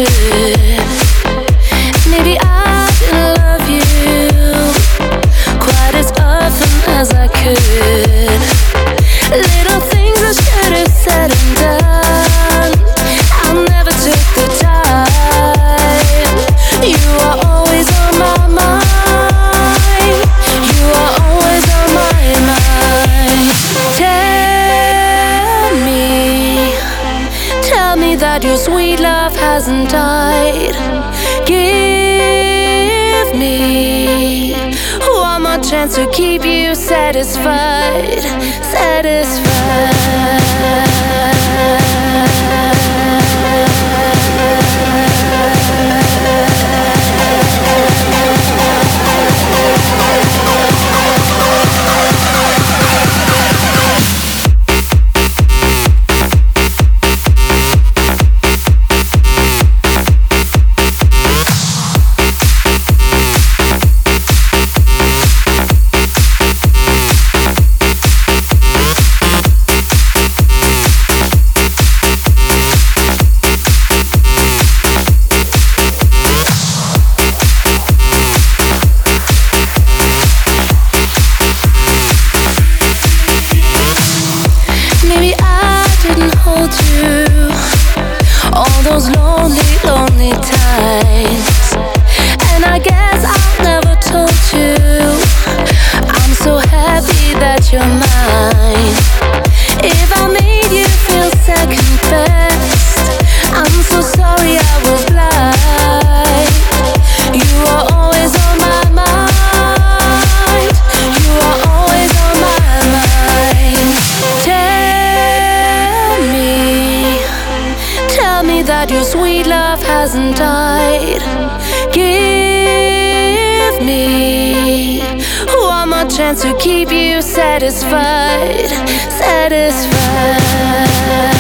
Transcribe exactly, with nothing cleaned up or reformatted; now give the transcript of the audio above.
should. Maybe I didn't love you quite as often as I could. Little things I should have said and done, I never took the time. You are always on my mind. You are always on my mind. Tell me, tell me that your sweet love hasn't died. Give me one more chance to keep you satisfied, satisfied. Maybe I didn't hold you all those lonely, lonely times, and I guess I never told you I'm so happy that you're mine. If I made you feel second best, I'm so sorry I was blind. You are always on my mind. You are always on my mind. Tell me, tell me that your sweet love hasn't died. Give me one more chance to keep you satisfied, satisfied.